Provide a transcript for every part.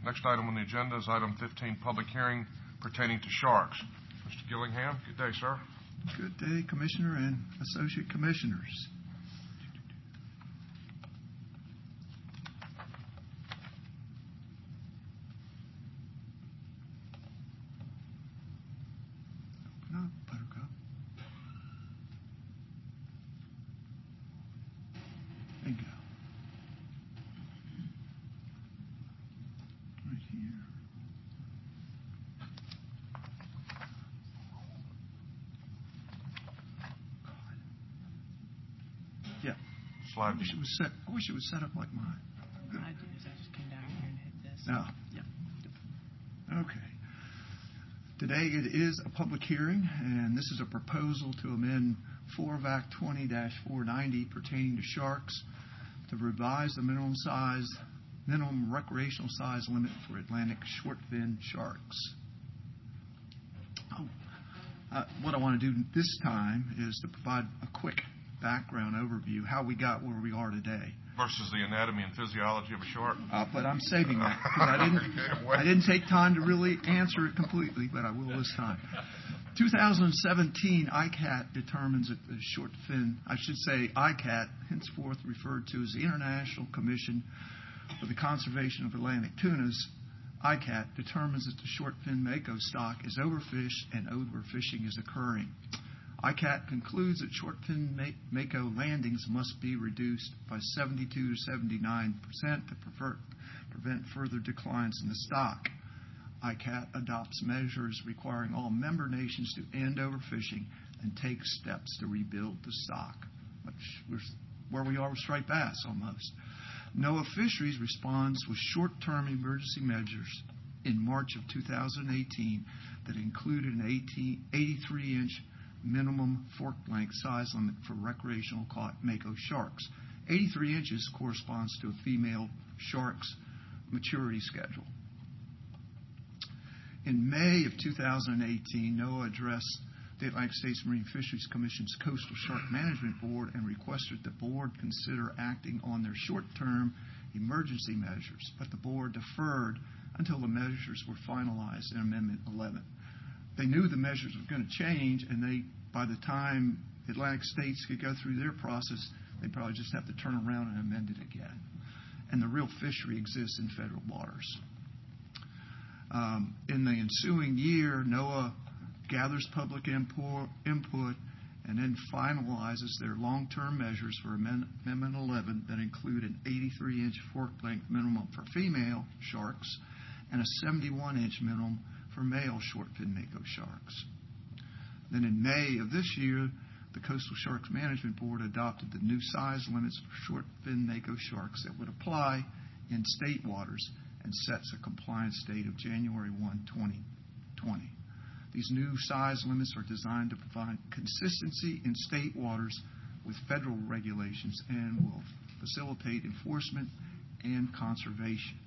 Next item on the agenda is item 15, public hearing pertaining to sharks. Mr. Gillingham, good day, sir. Good day, Commissioner and Associate Commissioners. Open up, Buttercup. There you go. Right here. Yeah. Slide. I wish it was set up like mine. What I did is I just came down here and hit this. No. Yeah. Okay. Today it is a public hearing, and this is a proposal to amend 4 of Act 20-490 pertaining to sharks to revise the minimum recreational size limit for Atlantic shortfin sharks. What I want to do this time is to provide a quick background overview, how we got where we are today. Versus the anatomy and physiology of a shark. But I'm saving that because I didn't take time to really answer it completely, but I will this time. 2017, ICAT determines that the short fin, I should say ICAT, henceforth referred to as the International Commission for the Conservation of Atlantic Tunas, ICAT determines that the short fin mako stock is overfished and overfishing is occurring. ICAT concludes that short fin mako landings must be reduced by 72 to 79% to prevent further declines in the stock. ICAT adopts measures requiring all member nations to end overfishing and take steps to rebuild the stock, which where we are with striped bass almost. NOAA Fisheries responds with short-term emergency measures in March of 2018 that included an 83-inch minimum fork length size limit for recreational caught mako sharks. 83 inches corresponds to a female shark's maturity schedule. In May of 2018, NOAA addressed the Atlantic States Marine Fisheries Commission's Coastal Shark Management Board and requested the board consider acting on their short-term emergency measures, but the board deferred until the measures were finalized in Amendment 11. They knew the measures were going to change, and by the time Atlantic States could go through their process, they'd probably just have to turn around and amend it again. And the real fishery exists in federal waters. In the ensuing year, NOAA gathers public input and then finalizes their long-term measures for Amendment 11 that include an 83-inch fork length minimum for female sharks and a 71-inch minimum for male shortfin mako sharks. Then in May of this year, the Coastal Sharks Management Board adopted the new size limits for shortfin mako sharks that would apply in state waters and sets a compliance date of January 1, 2020. These new size limits are designed to provide consistency in state waters with federal regulations and will facilitate enforcement and conservation.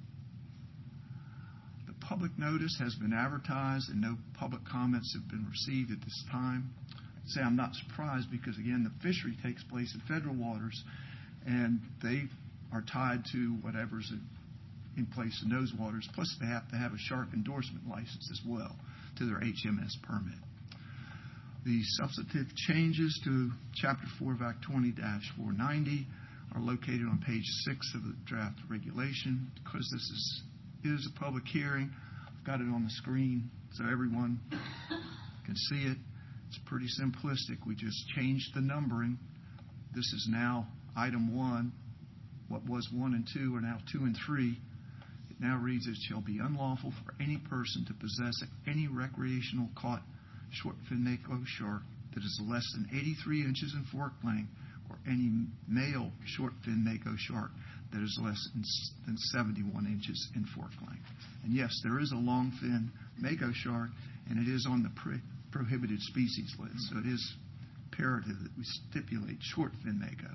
The public notice has been advertised and no public comments have been received at this time. I'd say I'm not surprised because, again, the fishery takes place in federal waters and they are tied to whatever's in place in those waters, plus they have to have a shark endorsement license as well to their HMS permit. The substantive changes to Chapter 4 of Act 20-490 are located on page 6 of the draft regulation. Because this is a public hearing, I've got it on the screen so everyone can see it. It's pretty simplistic. We just changed the numbering. This is now item 1. What was 1 and 2 are now 2 and 3. It now reads, it shall be unlawful for any person to possess any recreational caught shortfin mako shark that is less than 83 inches in fork length or any male shortfin mako shark that is less than 71 inches in fork length. And yes, there is a longfin mako shark, and it is on the prohibited species list, so it is imperative that we stipulate shortfin mako.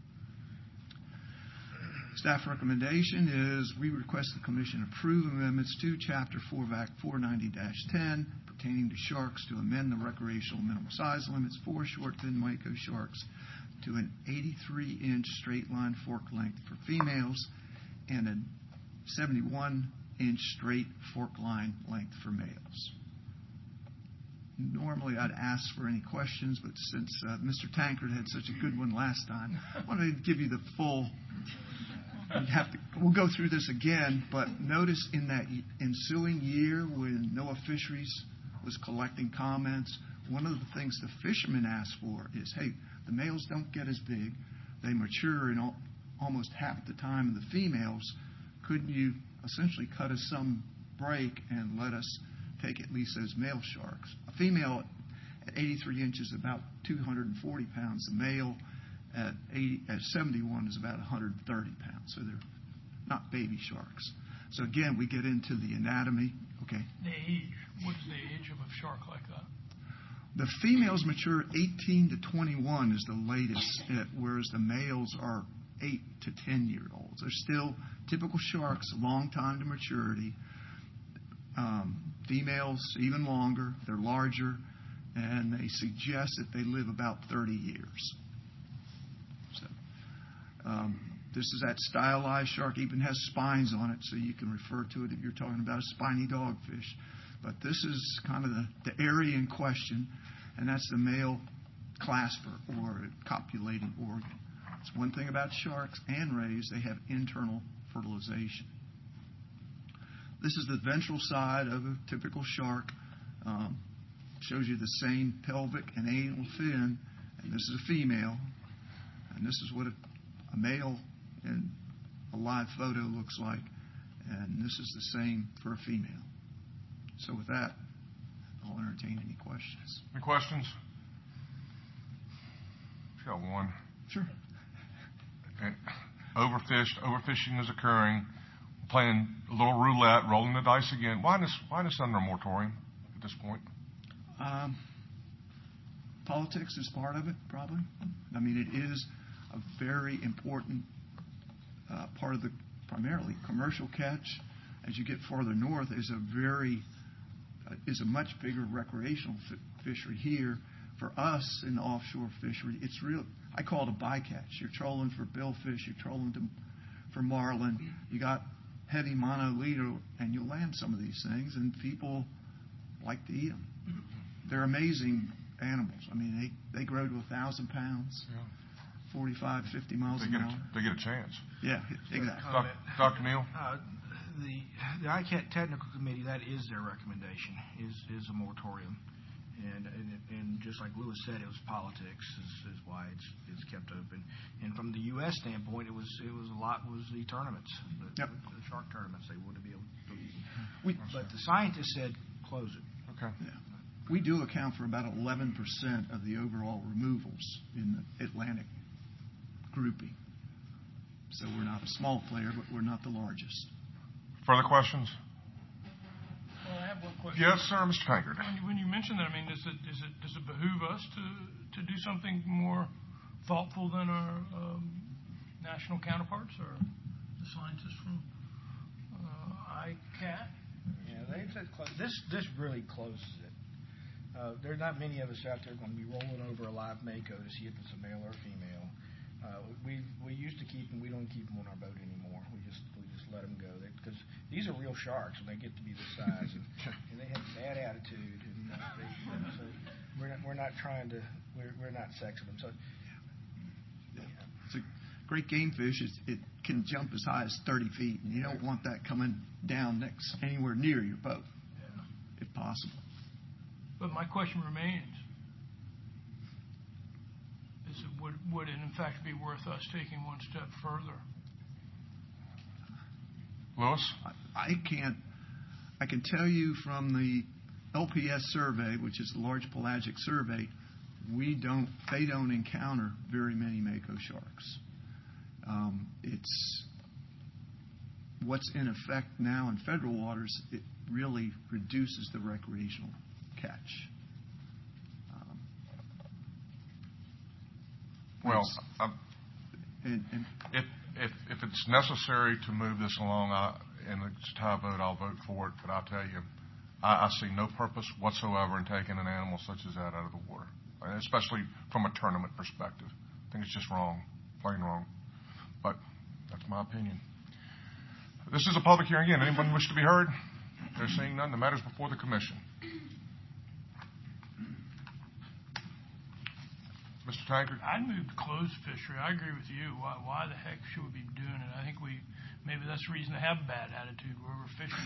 Staff recommendation is we request the Commission approve amendments to Chapter 4 of Act 490-10 pertaining to sharks to amend the recreational minimum size limits for shortfin mako sharks to an 83-inch straight line fork length for females and a 71 inch straight fork line length for males. Normally I'd ask for any questions, but since Mr. Tankard had such a good one last time, I wanted to give you the full. We'll go through this again, but notice in that ensuing year when NOAA Fisheries was collecting comments, one of the things the fishermen asked for is, hey, the males don't get as big. They mature in almost half the time of the females. Couldn't you essentially cut us some break and let us take at least those male sharks? A female at 83 inches is about 240 pounds. The male at 71 is about 130 pounds. So they're not baby sharks. So again, we get into the anatomy. Okay. The age. What is the age of a shark like that? The females mature 18 to 21 is the latest, whereas the males are 8 to 10-year-olds. They're still typical sharks, a long time to maturity. Females even longer. They're larger, and they suggest that they live about 30 years. So this is that stylized shark. Even has spines on it, so you can refer to it if you're talking about a spiny dogfish. But this is kind of the area in question, and that's the male clasper or copulating organ. It's one thing about sharks and rays, they have internal fertilization. This is the ventral side of a typical shark. Shows you the same pelvic and anal fin, and this is a female, and this is what a male in a live photo looks like, and this is the same for a female. So with that, I'll entertain any questions. Any questions? Got one. Sure. Okay. Overfishing is occurring. Playing a little roulette, rolling the dice again. Why this under a moratorium at this point? Politics is part of it, probably. I mean, it is a very important part of the primarily commercial catch. As you get farther north, is a much bigger recreational fishery here. For us in the offshore fishery, it's real. I call it a bycatch. You're trolling for billfish, you're trolling for marlin. You got heavy monolito, and you'll land some of these things, and people like to eat them. They're amazing animals. I mean, they grow to 1,000 pounds, 45, 50 miles an hour. They get a chance. Yeah, exactly. Dr. Neal? The ICAT Technical Committee, that is their recommendation, is a moratorium. And just like Lewis said, it was politics is why it's kept open. And from the U.S. standpoint, it was the tournaments, the shark tournaments. They wouldn't be able to. But the scientists said close it. Okay. Yeah. We do account for about 11% of the overall removals in the Atlantic grouping. So we're not a small player, but we're not the largest. Further questions? Well, I have one question. Yes, sir, Mr. Tankard. When you mention that, I mean, does it behoove us to do something more thoughtful than our national counterparts or the scientists from ICAT? Yeah, they said this really closes it. There's not many of us out there going to be rolling over a live mako to see if it's a male or female. We used to keep them. We don't keep them on our boat anymore. We just let them go because these are real sharks when they get to be this size, and they have bad attitude. And so we're not trying to. We're not sexing them. So it's a great game fish. It can jump as high as 30 feet, and you don't want that coming down anywhere near your boat, if possible. But my question remains: would it in fact be worth us taking one step further? Lewis? I can tell you from the LPS survey, which is the large pelagic survey, they don't encounter very many mako sharks. It's what's in effect now in federal waters. It really reduces the recreational catch. If it's necessary to move this along and it's a tie vote, I'll vote for it. But I'll tell you, I see no purpose whatsoever in taking an animal such as that out of the water, especially from a tournament perspective. I think it's just wrong, plain wrong. But that's my opinion. This is a public hearing again. Anyone wish to be heard? They're seeing none. The matter is before the commission. Mr. Tankard? I'd move to close fishery. I agree with you. Why the heck should we be doing it? I think maybe that's the reason to have a bad attitude where we're fishing.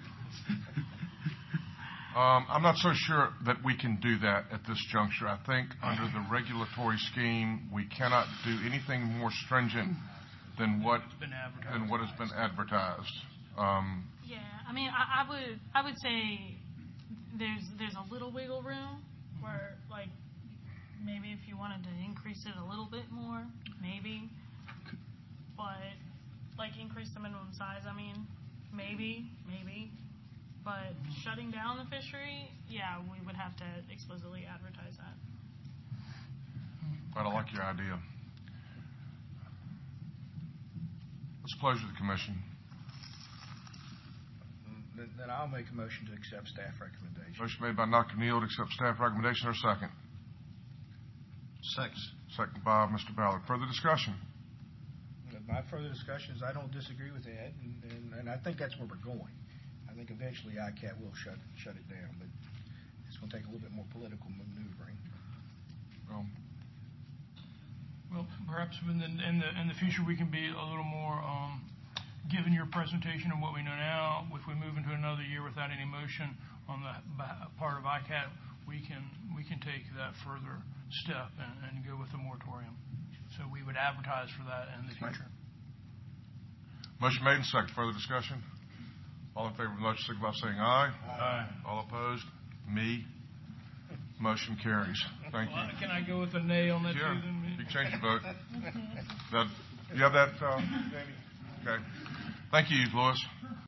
I'm not so sure that we can do that at this juncture. I think under the regulatory scheme, we cannot do anything more stringent than what has been advertised. Yeah, I mean, I would say there's a little wiggle room where, like, maybe if you wanted to increase it a little bit more, maybe, but like increase the minimum size. I mean, maybe. But shutting down the fishery, yeah, we would have to explicitly advertise that. But I like your idea. What's the pleasure of the commission? Then I'll make a motion to accept staff recommendation. Motion made by Dr. Neal to accept staff recommendation. Or second? Second by Mr. Ballard. Further discussion? My further discussion is I don't disagree with Ed, and I think that's where we're going. I think eventually ICAT will shut it down, but it's going to take a little bit more political maneuvering. Well, perhaps in the future we can be a little more, given your presentation of what we know now, if we move into another year without any motion on the part of ICAT, we can take that further step and go with the moratorium. So we would advertise for that in the future. Motion made and second. Further discussion? All in favor of the motion, signify by saying aye. Aye. All opposed? Me. Motion carries. Thank you. Can I go with a nay on that Sure. too? Then? You can change your vote. You have that, Jamie? Okay. Thank you, Louis.